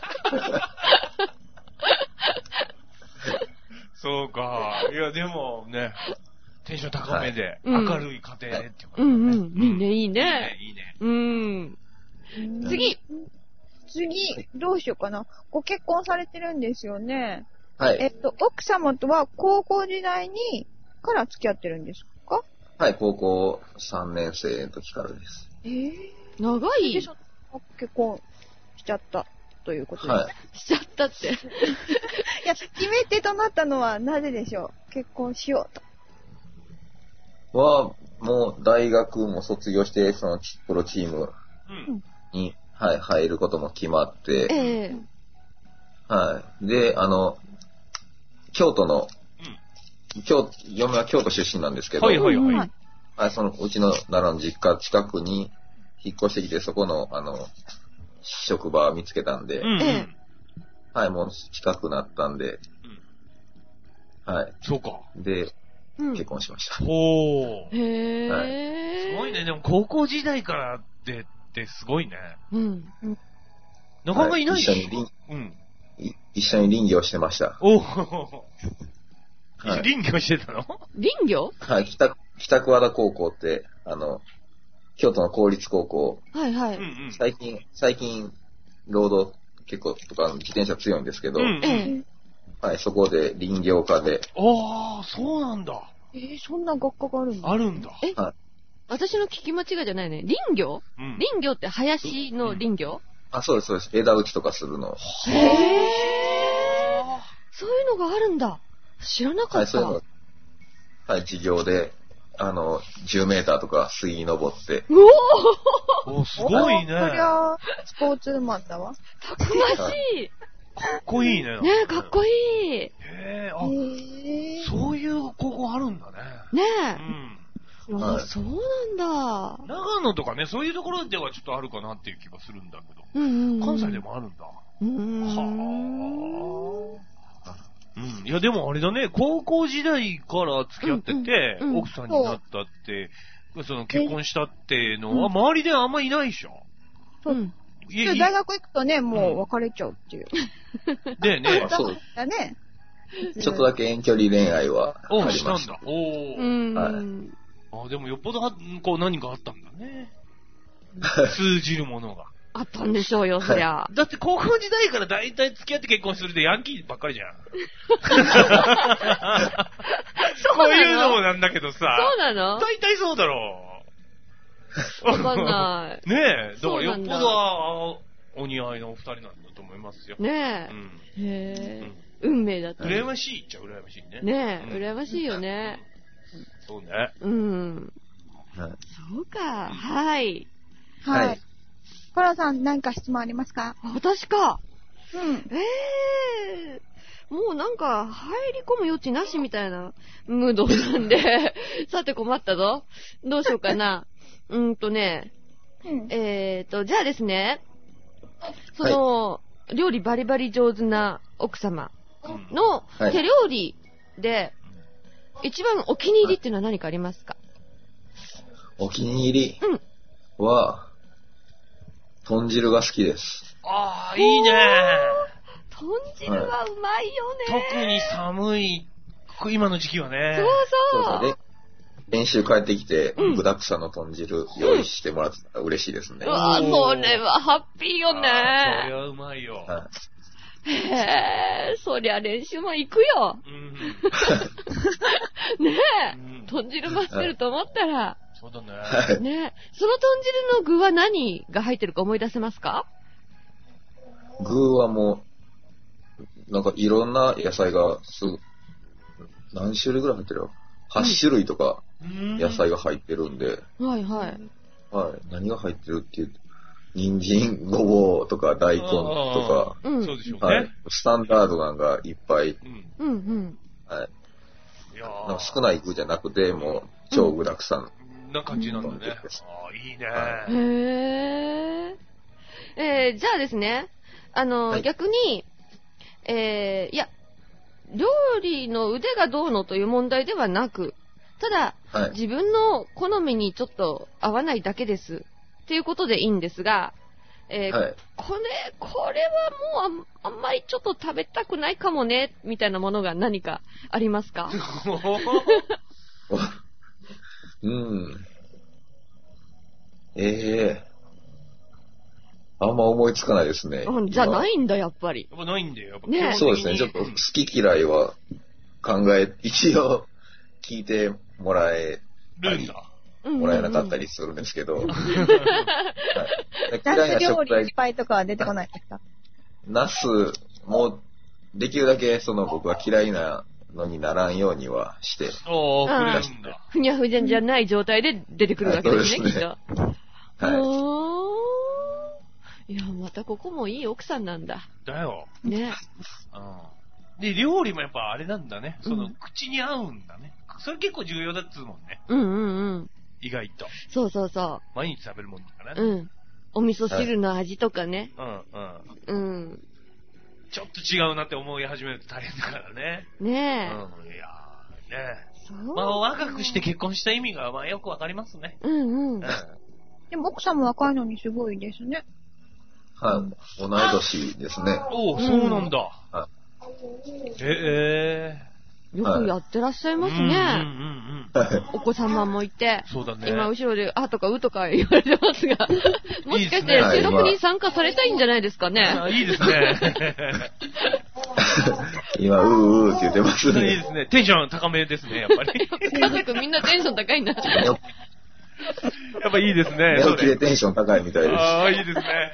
そうか。いや、でもね、テンション高めで、明るい家庭でっていうことね。 いいね、いいね。 いいね。 次、 どうしようかな。ご結婚されてるんですよね。 はい。 奥様とは高校時代から付き合ってるんですか？ はい、高校3年生の時からです。 長い？ 結婚しちゃったということです。 はい。 しちゃったって。 いや、決め手となったのはなぜでしょう？ 結婚しようと。 は、もう大学も卒業して、そのプロチームに、はい、入ることも決まって、はい。で、京都の、嫁は京都出身なんですけど、はい、その、うちの奈良の実家近くに引っ越してきて、そこの、職場見つけたんで、はい、もう近くなったんで、はい。 そうか。 で、結婚しました。 ほー。へー。 はい。すごいね。でも高校時代からってすごいね。なかなかいないでしょ。 一緒に林業してました。 おー。林業してたの？ 林業？ はい。北桑田高校って、京都の公立高校。 はいはい。 最近、労働結構とか自転車強いんですけど、はい、そこで林業科で。 ああ、そうなんだ。 そんな学科があるんだ。 あるんだ。 はい。 私の聞き間違いじゃないね。林業？林業って林の林業？ あ、そうです、そうです。枝打ちとかするの。 そういうのがあるんだ。知らなかった。 はい、そういうの。はい、授業で、10メーターとか水登って。 おすごいね。 そりゃ、スポーツマンだわ。 たくましい。 かっこいいね。 ねえ、かっこいい。 そういう高校あるんだね。 ねえ。そうなんだ。 長野とかね、そういうところではちょっとあるかなっていう気がするんだけど。関西でもあるんだ。はあ。いや、でもあれだね、高校時代から付き合ってて、奥さんになったって、その結婚したっていうのは、周りであんまいないでしょ。 大学行くとね、もう別れちゃうっていう。 でね。 そうだね。 ちょっとだけ遠距離恋愛はありました。 したんだ。はい。でもよっぽどこう何かあったんだね。通じるものが。 あったんでしょうよ、そりゃ。 だって高校時代から大体付き合って結婚するってヤンキーばっかりじゃん。こういうのもなんだけどさ。 そうなの？ 大体そうだろう。わかんない。 ねえ。だからよっぽどお似合いのお二人なんだと思いますよ。 ねえ。へえ。運命だった。 羨ましいっちゃ羨ましいね。 ねえ、羨ましいよね。 そうね。 そうか。はい。 はい。コラさん、何か質問ありますか？ 私か。もうなんか、入り込む余地なしみたいなムードなんで、さて困ったぞ。どうしようかな。じゃあですね、料理バリバリ上手な奥様の手料理で、一番お気に入りっていうのは何かありますか？ お気に入りは、豚汁が好きです。 ああ、いいね。 豚汁はうまいよね。 特に寒い、今の時期はね。 そう。 練習帰ってきて、具沢山の豚汁用意してもらってたら嬉しいですね。 それはハッピーよね。 それはうまいよ。 そりゃ練習も行くよ。ねえ、豚汁待ってると思ったら。 そうだね。 ねえ、その豚汁の具は何が入ってるか思い出せますか？ 具はもう、なんかいろんな野菜が何種類ぐらい入ってるよ。8種類とか野菜が入ってるんで。 はいはい。 はい。何が入ってるっていうと、人参、ごぼうとか大根とか。 そうでしょうね。 はい。スタンダードなんかいっぱい。はい。なんか少ない具じゃなくて、もう超具沢山。 な感じなんだね。いいね。 へー。じゃあですね、逆に、料理の腕がどうのという問題ではなく、ただ、自分の好みにちょっと合わないだけです。っていうことでいいんですが、これはもうあんまりちょっと食べたくないかもね、みたいなものが何かありますか？ あんま思いつかないですね。 じゃないんだ、やっぱり。 ないんだよ。 ね、そうですね。ちょっと好き嫌いは一応聞いてもらえたり、もらえなかったりするんですけど。 ナス料理いっぱいとかは出てこないですか？ ナスもできるだけ僕は嫌いなのにならんようにはして。 おー、くれるんだ。 ふにゃふにゃじゃない状態で出てくるわけですね、きっと。 はい。 いや、またここもいい奥さんなんだ。 だよ。 ね。 で、料理もやっぱあれなんだね。口に合うんだね。それ結構重要だっつうもんね。意外と。 そうそうそう。 毎日食べるもんだからね。 お味噌汁の味とかね。 ちょっと違うなって思い始めると大変だからね。 ねえ。 いやね。まあ、若くして結婚した意味が、まあ、よくわかりますね。 でも奥さんも若いのにすごいですね。 はい。同い年ですね。 おお、そうなんだ。 よくやってらっしゃいますね。お子様もいて。 そうだね。 今後ろで、あとかうとか言われてますが。もしかして収録に参加されたいんじゃないですかね。 いいですね。 今、うーって言ってますね。 いいですね。テンション高めですね、やっぱり。 家族みんなテンション高いんだ。 やっぱいいですね。 寝起きでテンション高いみたいです。 ああ、いいですね。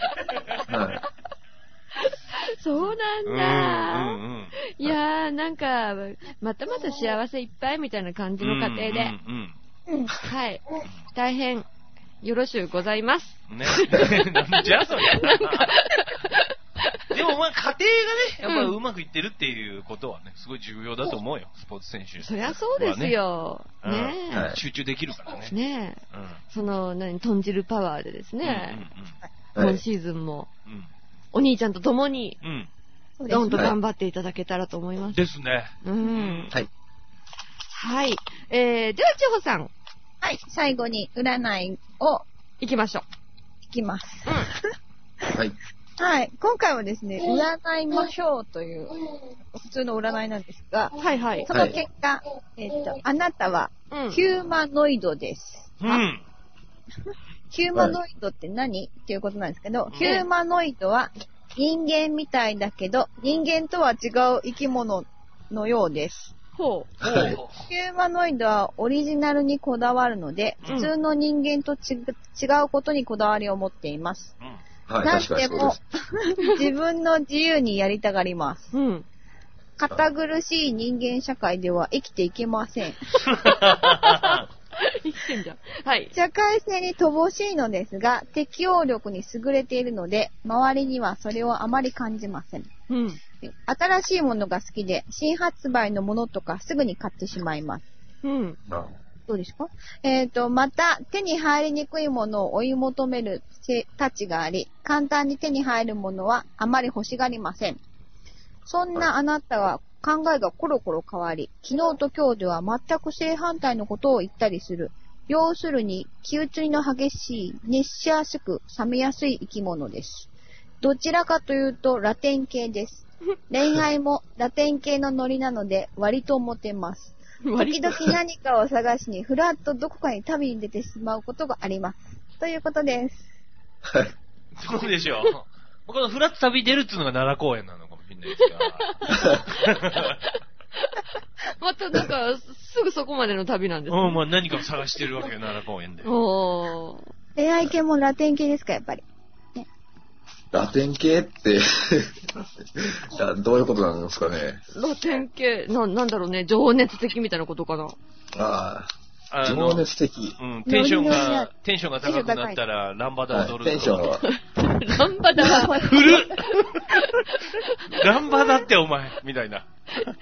そうなんだ。いやー、なんか、またまた幸せいっぱいみたいな感じの家庭で。はい。大変、よろしゅうございます。 ね。なんじゃそりゃ。でもまあ家庭がね、やっぱうまくいってるっていうことはね、すごい重要だと思うよ、スポーツ選手。 そりゃそうですよ。ねえ。集中できるからね。 ねえ。その、豚汁パワーでですね、今シーズンも、お兄ちゃんと共に、どんと頑張っていただけたらと思います。 ですね。 はい。 はい。では、千穂さん。 はい。最後に占いを行きましょう。 行きます。 はい。 はい。今回はですね、占いましょうという、普通の占いなんですが、 はいはい。 その結果、あなたは、ヒューマノイドです。ヒューマノイドって何っていうことなんですけど、ヒューマノイドは人間みたいだけど、人間とは違う生き物のようです。 ほう。 ヒューマノイドはオリジナルにこだわるので、普通の人間と違うことにこだわりを持っています。何でも自分の自由にやりたがります。堅苦しい人間社会では生きていけません。 生きてんじゃん。はい。 社会性に乏しいのですが、適応力に優れているので、周りにはそれをあまり感じません。新しいものが好きで、新発売のものとかすぐに買ってしまいます。どうですか？また、手に入りにくいものを追い求めるたちがあり、簡単に手に入るものはあまり欲しがりません。そんなあなたは考えがコロコロ変わり、昨日と今日では全く正反対のことを言ったりする。要するに、気移りの激しい、熱しやすく、冷めやすい生き物です。どちらかというとラテン系です。恋愛もラテン系のノリなので割とモテます。時々何かを探しにふらっとどこかに旅に出てしまうことがあります。ということです。 はい。 そうでしょう。このふらっと旅に出るっていうのが奈良公園なのかもしれないですが。 またなんか、すぐそこまでの旅なんですね。 まあ何かを探してるわけよ、奈良公園で。 恋愛系もラテン系ですか、やっぱり。 ね、ラテン系ってどういうことなんですかね。 ラテン系、なんだろうね、情熱的みたいなことかな。 情熱的。 テンションが高くなったら、ランバダ踊る。 テンションは。 ランバダは。 古っランバダってお前、みたいな。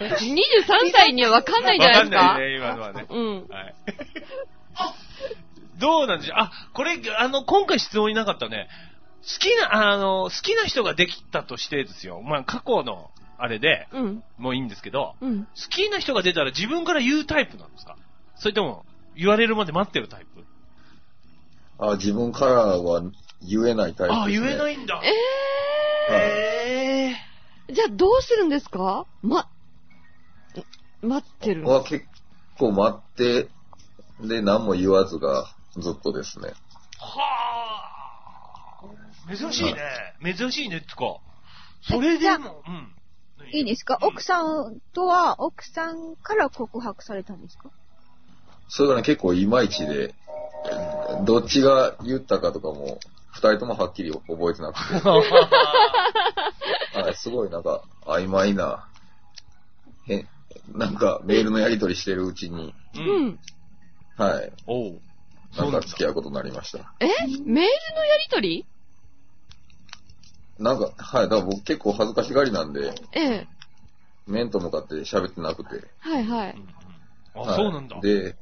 23歳にはわかんないんじゃないですか？ わかんないね、今のはね。はい。どうなんでしょう。これ、今回質問になかったね。好きな人ができたとしてですよ。まあ、過去の、あれで、もういいんですけど、好きな人が出たら自分から言うタイプなんですか？それとも、言われるまで待ってるタイプ？ 自分からは言えないタイプですね。 言えないんだ。 じゃあどうするんですか？待ってる。 結構待って、で、何も言わずがずっとですね。 珍しいね。珍しいねってか。それでも、 いいですか？奥さんとは、奥さんから告白されたんですか？ それがね、結構いまいちで、どっちが言ったかとかも、二人ともはっきり覚えてなくて。すごいなんか、曖昧な、 なんかメールのやり取りしてるうちに、はい。なんか付き合うことになりました。 メールのやり取り？ なんか、はい。だから僕結構恥ずかしがりなんで、面と向かって喋ってなくて。 はいはい。 あ、そうなんだ。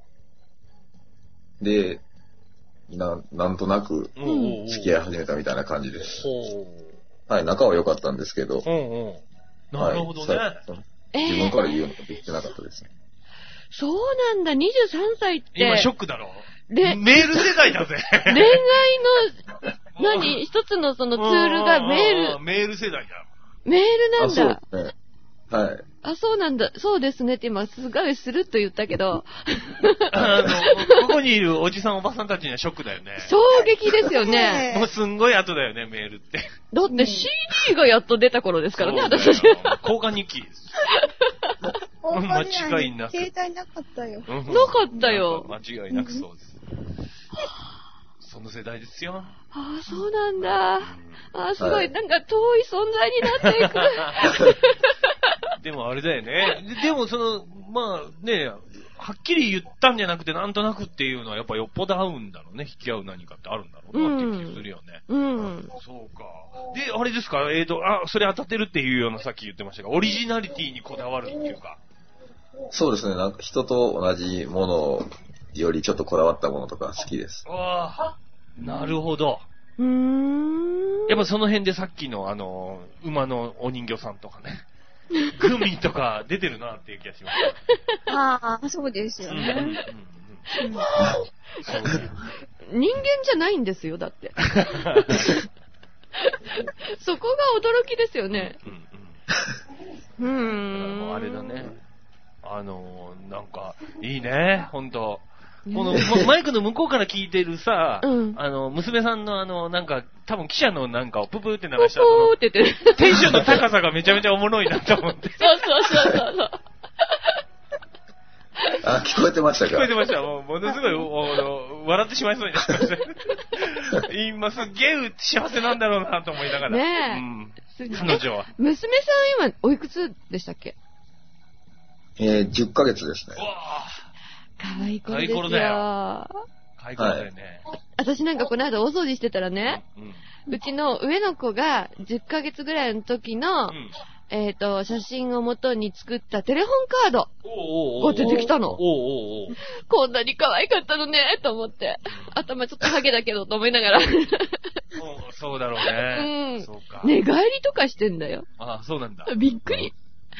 で、なんとなく付き合い始めたみたいな感じです。はい。仲は良かったんですけど。 なるほどね。 自分から言うのができてなかったですね。 そうなんだ、23歳って。 今ショックだろ。メール世代だぜ。 恋愛の、一つのそのツールがメール。 メール世代だ。 メールなんだ。 そうですね。はい。 あ、そうなんだ。そうですねって今すごいスルッと言ったけど。 ここにいるおじさんおばさんたちにはショックだよね。 衝撃ですよね。 もうすんごい後だよね、メールって。 だって CD がやっと出た頃ですからね、私たち。 交換日記です。間違いなく。 携帯なかったよ。 なかったよ。 間違いなくそうです。その世代ですよ。 ああ、そうなんだ。ああ、すごい、なんか遠い存在になっていく。 でもあれだよね。でもまあね、はっきり言ったんじゃなくてなんとなくっていうのはやっぱよっぽど合うんだろうね。引き合う何かってあるんだろうなっていう気がするよね。そうか。で、あれですか、それ当たってるっていうようなさっき言ってましたが、オリジナリティにこだわるっていうか。 そうですね。なんか人と同じものよりちょっとこだわったものとか好きです。 ああ、なるほど。やっぱその辺でさっきの馬のお人形さんとかね。グミとか出てるなっていう気がします。 ああ、そうですよね。 人間じゃないんですよ、だって。そこが驚きですよね。 もうあれだね。なんか、いいね、ほんと。このマイクの向こうから聞いてるさ、娘さんのなんか、多分記者のなんかをププーって鳴らしたテンションの高さがめちゃめちゃおもろいなと思って。 そう。 あ、聞こえてましたか？ 聞こえてました。ものすごい、笑ってしまいそうになってました。今すっげえ幸せなんだろうなと思いながら。 ねえ。彼女は。 娘さん今、おいくつでしたっけ ？10ヶ月ですね。 かわいい子ですよ。 かわいい頃だよ。かわいい頃だよね。 私なんかこの間大掃除してたらね、うちの上の子が10ヶ月ぐらいの時の、写真を元に作ったテレホンカードが出てきたの。こんなに可愛かったのね、と思って。頭ちょっとハゲだけど、と思いながら。 そうだろうね。そうか。 寝返りとかしてんだよ。 ああ、そうなんだ。 びっくり。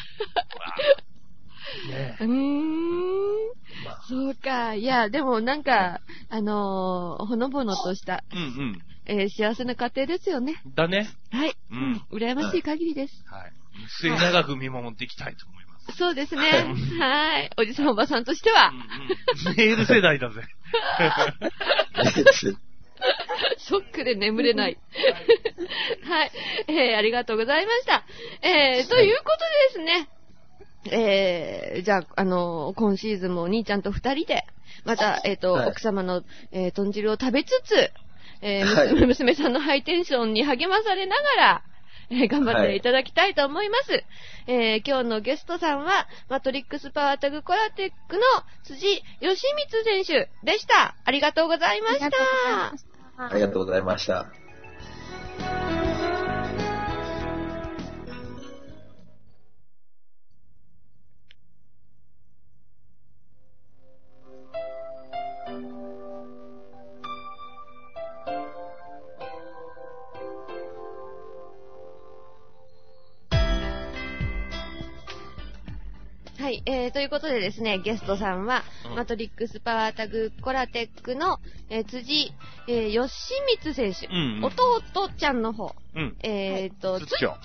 そうか。いや、でもなんか、ほのぼのとした、幸せな家庭ですよね。 だね。 はい。羨ましい限りです。 はい。末長く見守っていきたいと思います。 そうですね。はい。おじさんおばさんとしては。 メール世代だぜ。 ショックで眠れない。はい。ありがとうございました。ということでですね。じゃあ、今シーズンもお兄ちゃんと二人で、また、奥様の、豚汁を食べつつ、娘さんのハイテンションに励まされながら、頑張っていただきたいと思います。今日のゲストさんは、マトリックスパワータグコラテックの辻義光選手でした。ありがとうございました。 ありがとうございました。 はい、ということでですね、ゲストさんは、マトリックスパワータグコラテックの、辻、義光選手、弟ちゃんの方、つっちょ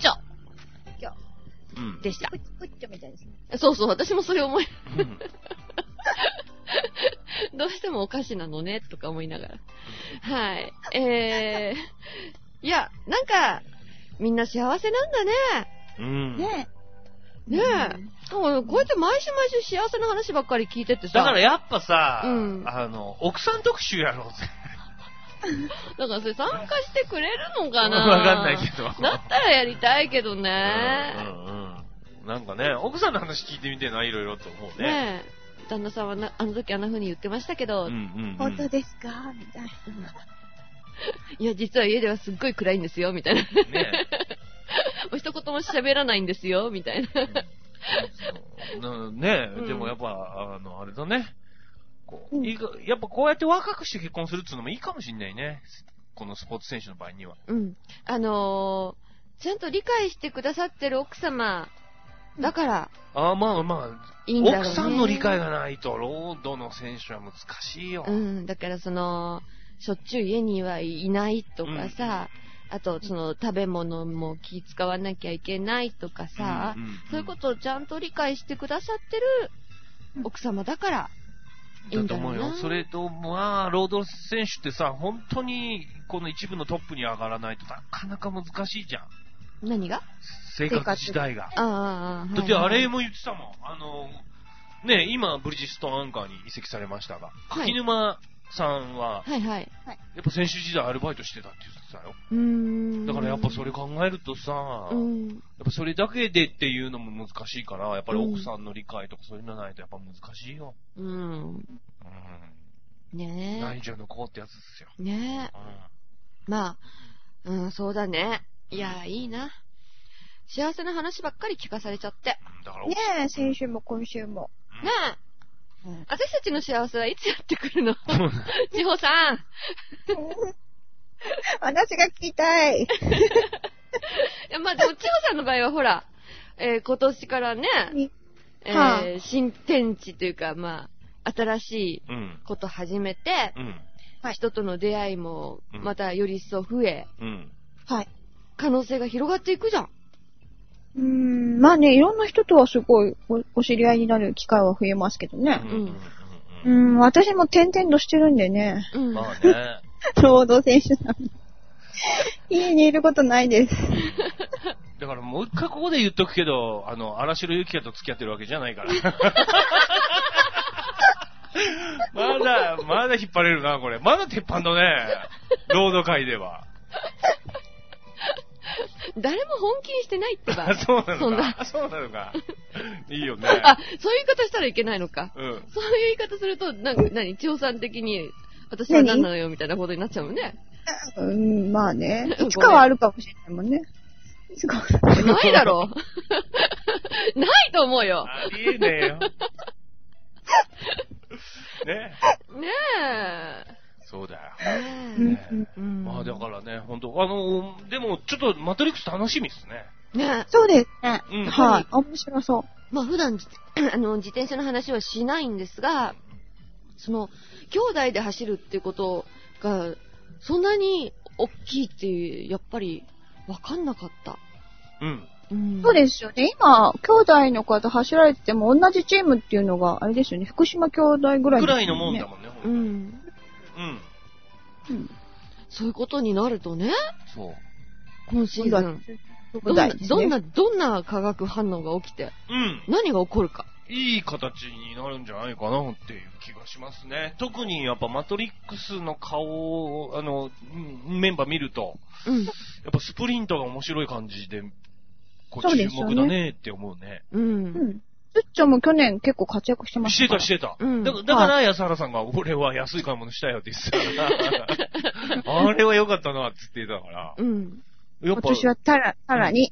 でした。 プッチョみたいですね。 そうそう、私もそれ思い、どうしてもお菓子なのね、とか思いながら。はい。いや、なんか、みんな幸せなんだね。ねえ。こうやって毎週幸せな話ばっかり聞いててさ。 だからやっぱさ、奥さん特集やろうぜ。 だからそれ参加してくれるのかな？ わかんないけど。 だったらやりたいけどね。 なんかね、奥さんの話聞いてみてな、いろいろと思うね。 ねえ。旦那さんはあの時あんな風に言ってましたけど、 本当ですかみたいな。 いや、実は家ではすっごい暗いんですよ、みたいな。ねえ。一言も喋らないんですよ、みたいな。 ねえ、でもやっぱ、あれだね。やっぱこうやって若くして結婚するっていうのもいいかもしんないね。このスポーツ選手の場合には。 うん。ちゃんと理解してくださってる奥様だから。 まあ、いいんだろうね。奥さんの理解がないと、ロードの選手は難しいよ。 うん。だからしょっちゅう家にはいないとかさ、あと食べ物も気使わなきゃいけないとかさ、そういうことをちゃんと理解してくださってる奥様だから。 だと思うよ。それと、ロード選手ってさ、本当に、この一部のトップに上がらないとなかなか難しいじゃん。 何が？ 生活自体が。だってあれも言ってたもん。ね、今、ブリヂストンアンカーに移籍されましたが、柿沼さんは、やっぱ選手時代アルバイトしてたって言ってたよ。だからやっぱそれ考えるとさ、やっぱそれだけでっていうのも難しいから、やっぱり奥さんの理解とかそういうのないとやっぱ難しいよ。 ねえ。 内助の功ってやつですよ。 ねえ。まあ、そうだね。いや、いいな。幸せな話ばっかり聞かされちゃって。 ねえ、先週も今週も。 ねえ。私たちの幸せはいつやってくるの？千穂さん。 私が聞きたい。 まあでも千穂さんの場合はほら、今年からね、新天地というか、まあ、新しいこと始めて、人との出会いもまたより一層増え、可能性が広がっていくじゃん。 まあね、いろんな人とはすごいお知り合いになる機会は増えますけどね。私も転々としてるんでね。 まあね。 労働選手なんで。家にいることないです。 だからもう一回ここで言っとくけど、荒城ゆきやと付き合ってるわけじゃないから。まだ引っ張れるな、これ。まだ鉄板だね。ロード界では。 誰も本気にしてないってば。 そうなのか。そうなのか。いいよね。 そういう言い方したらいけないのか。そういう言い方すると、千代さん的に、私は何なのよみたいなことになっちゃうもんね。 まあね。いつかはあるかもしれないもんね。 ないだろう。ないと思うよ。 ありえねえよ。ねえ。 そうだよ。まあだからね、本当でもちょっとマトリックス楽しみですね。 ね、そうですね。はい。面白そう。 まあ普段自転車の話はしないんですが、兄弟で走るっていうことがそんなに大きいってやっぱり分かんなかった。 そうですよね。今、兄弟の方走られてても同じチームっていうのが、あれですよね。福島兄弟ぐらいですよね。 ぐらいのもんだもんね。 そういうことになるとね。 そう。 今シーズン。どんな化学反応が起きて、何が起こるか。 いい形になるんじゃないかなっていう気がしますね。特にやっぱマトリックスの顔を、メンバー見ると、やっぱスプリントが面白い感じで、注目だねって思うね。 スッチョも去年結構活躍してました。 してた。だから安原さんが、俺は安い買い物したよって言ってたから、あれは良かったなって言ってたから。 今年はさらに。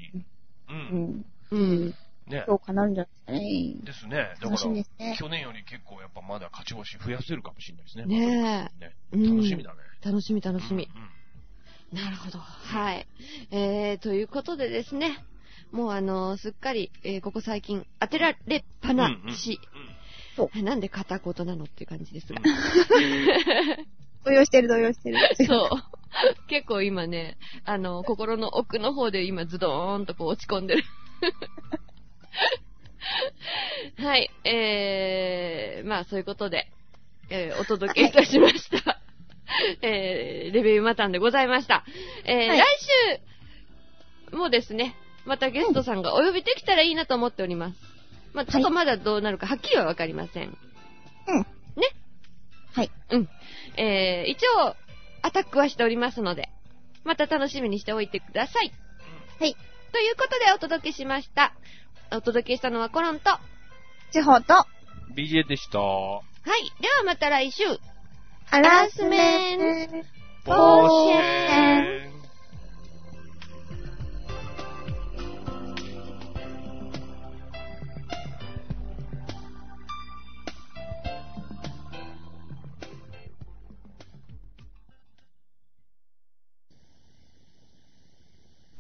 ね。 評価なんじゃないですね。だから、去年より結構やっぱまだ勝ち星増やせるかもしれないですね。 ねえ。楽しみだね。 楽しみ。なるほど。はい。ということでですね。もうすっかり、ここ最近当てられっぱなし。なんで片言なのっていう感じですが。 動揺してる。 そう。結構今ね、心の奥の方で今ズドーンとこう落ち込んでる。はい。まあそういうことで、お届けいたしました。レビューマタンでございました。来週もですね、またゲストさんがお呼びできたらいいなと思っております。まあちょっとまだどうなるかはっきりはわかりません。ね。 はい。 一応、アタックはしておりますので、また楽しみにしておいてください。 はい。 ということでお届けしました。 お届けしたのはコロンと、 地方と、 BJ でした。はい。ではまた来週。 ハラスメント、 ポーシェン。